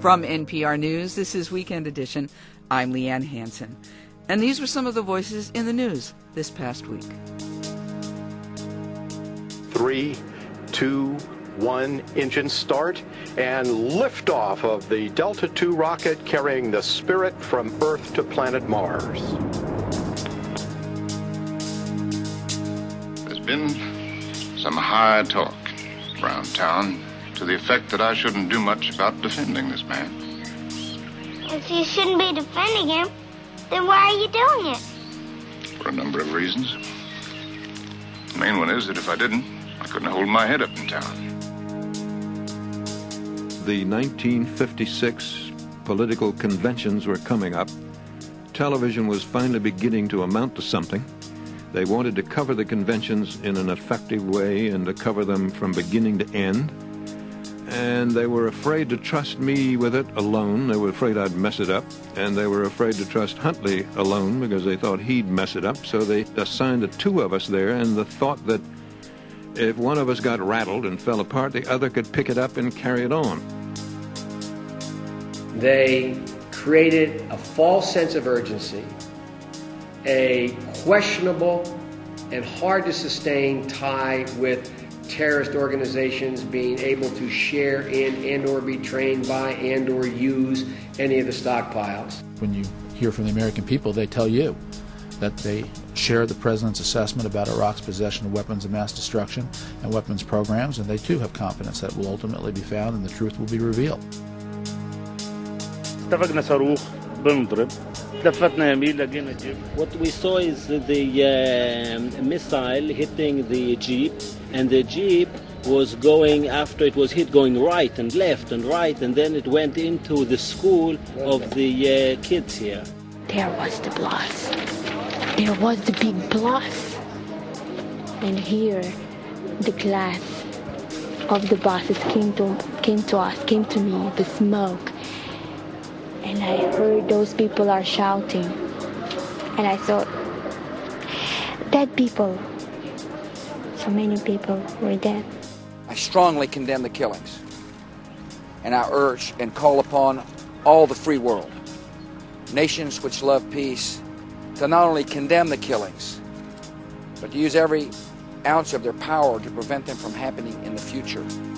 From NPR News, this is Weekend Edition. I'm Leanne Hansen. And these were some of the voices in the news this past week. 3, 2, 1, engine start, and liftoff of the Delta II rocket carrying the Spirit from Earth to planet Mars. There's been some high talk around town to the effect that I shouldn't do much about defending this man. If you shouldn't be defending him, then why are you doing it? For a number of reasons. The main one is that if I didn't, I couldn't hold my head up in town. The 1956 political conventions were coming up. Television was finally beginning to amount to something. They wanted to cover the conventions in an effective way and to cover them from beginning to end. And they were afraid to trust me with it alone. They were afraid I'd mess it up. And they were afraid to trust Huntley alone because they thought he'd mess it up. So they assigned the two of us there, and the thought that if one of us got rattled and fell apart, the other could pick it up and carry it on. They created a false sense of urgency, a questionable and hard to sustain tie with terrorist organizations being able to share in and or be trained by and or use any of the stockpiles. When you hear from the American people, they tell you that they share the President's assessment about Iraq's possession of weapons of mass destruction and weapons programs, and they too have confidence that will ultimately be found and the truth will be revealed. What we saw is the missile hitting the Jeep, and the Jeep was going, after it was hit, going right and left and right, and then it went into the school of the kids here. There was the blast. There was the big blast. And here, the glass of the buses came to me, the smoke. And I heard those people are shouting. And I thought, dead people. So many people were dead. I strongly condemn the killings. And I urge and call upon all the free world, nations which love peace, to not only condemn the killings, but to use every ounce of their power to prevent them from happening in the future.